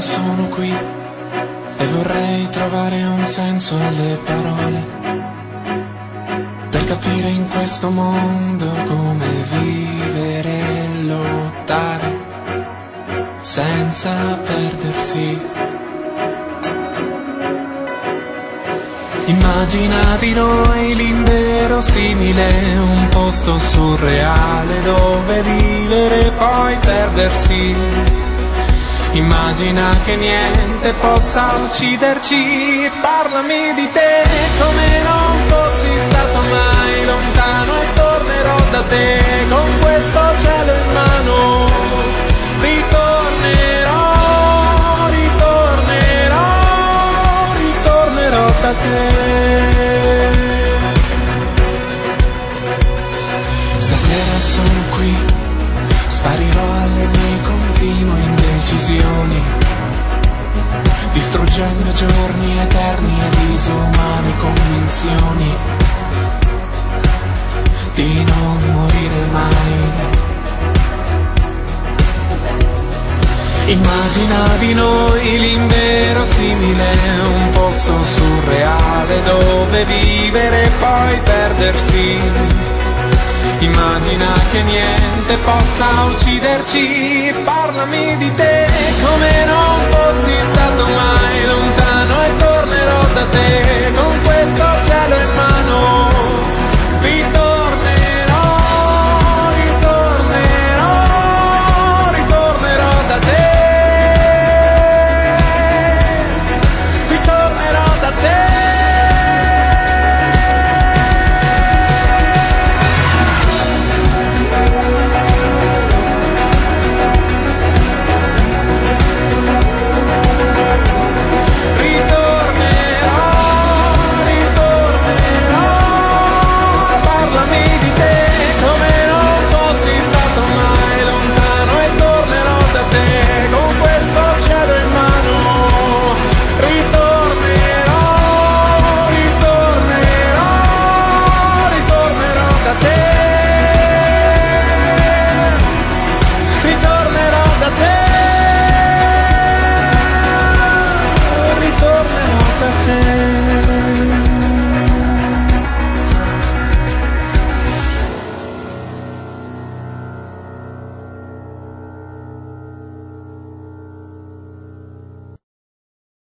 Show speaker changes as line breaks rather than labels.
sono qui e vorrei trovare un senso alle parole, per capire in questo mondo come vivere e lottare senza perdersi. Immagina di noi l'inverosimile, un posto surreale dove vivere e poi perdersi. Immagina che niente possa ucciderci, parlami di te come non fossi stato mai lontano e tornerò da te con questo cielo in mano. Ritornerò da te. Stasera sono qui, sparirò alle mie continue indecisioni, distruggendo giorni eterni e disumane convinzioni di non morire mai. Immagina di noi l'inverosimile, un posto surreale dove vivere e poi perdersi. Immagina che niente possa ucciderci, parlami di te come non fossi stato mai lontano e